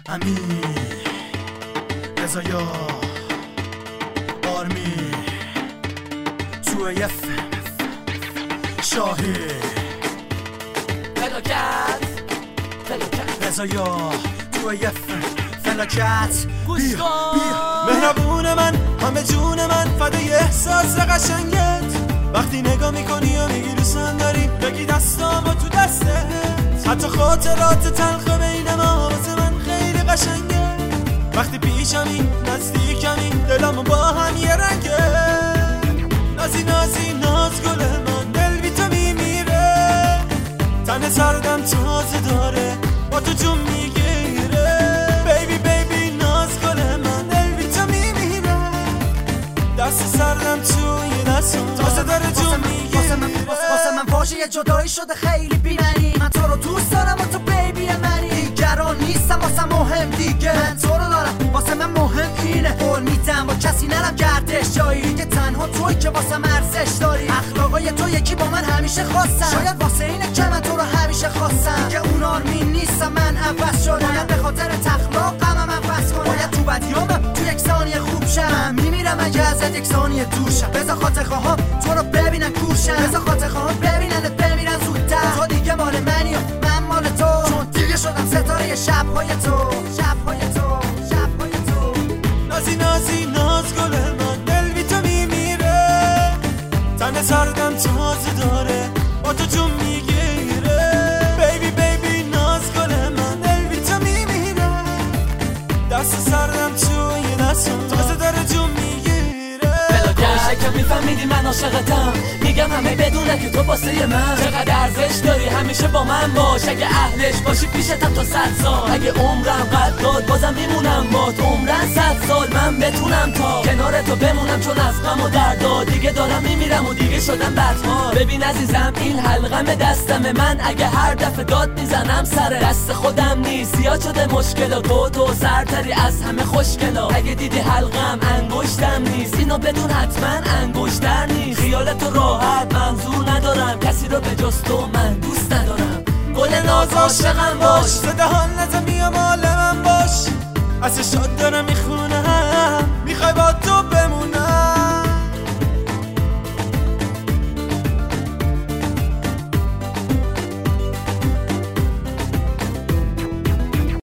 امین رضایا آرمی توی شاهی فلاکت رضایا توی فلاکت بیا مهربون من همه جون من فدای احساس قشنگت وقتی نگاه میکنی و میگی دوستم داری بگی دستامو تو دستت حتی خاطرات تلخ بین ما واسه من خیلی قشنگه وقتی پیشمی نزدیکمی دلمو با هم یه رنگه نازی نازی ناز گل من دل بی تو میمیره تن سردم تازه داره با تو جون میگیره بیبی بیبی ناز گل من دل بی تو میمیره دست سردم توی دستم تازه داره جون میگیره واسه من واژه جدایی شده خیلی بی‌معنی من تو رو دوست دارم و تو بیبی منی دیگران نیستم واسه مهم دیگه من تو رو دارم واسه من مهم اینه قول میدم با کسی نرم گردش جایی دیگه تنها توی که واسه من ارزش داری اخلاقای تو یکی با من همیشه خواستم شاید واسه اینه که من تو رو همیشه خواستم دیگه اون آرمین نیستم من عوض شدم باید به خاطر تخلاقم من فس کنم باید تو بدیامم تو یک ثانیه خوب شم من میمیرم اگه ازت یک ثانیه دور شم بذار خاطر خواهم تو رو ببینن کورشم بذار خاطر خواهم ببیننت بمیرن زودتر تو دیگه مال منی و من مال تو چون دیگه شدم ستاره شب‌های تو شب‌های تو شب‌های تو نازی نازی ناز گل من دل بی تو میمیره تن سردم تازه داره با تو جون میگیره بیبی بیبی ناز گل من دل بی تو میمیره دست سردم توی دستم تازه داره جون میگیره باشه که میفهمیدی من عاشقتم میگم همه بدونه که تو واسه من چقدر ارزش داری همیشه با من باش اگه اهلش باشی پیشتم تا 100 سال اگه عمرم قد داد بازم میمونم بات عمرن 100 سال من بتونم تا کنار تو بمونم چون از غم و دردا دیگه دارم میمیرم و دیگه شدم بدحال ببین عزیزم این حلقم دستمه من اگه هر دفعه داد میزنم سر دست خودم نیست زیاد شده مشکلا تو سرتری از همه خوشگلا اگه دیدی حلقم انگشتم نیست اینو بدون حتما انگشتر نیست خیالتو راحت منظور ندارم کسی رو به جز تو من دوست ندارم گل ناز عاشقم باش زده حال نزم یا مال من باش از شاد دارم میخونم میخوای با تو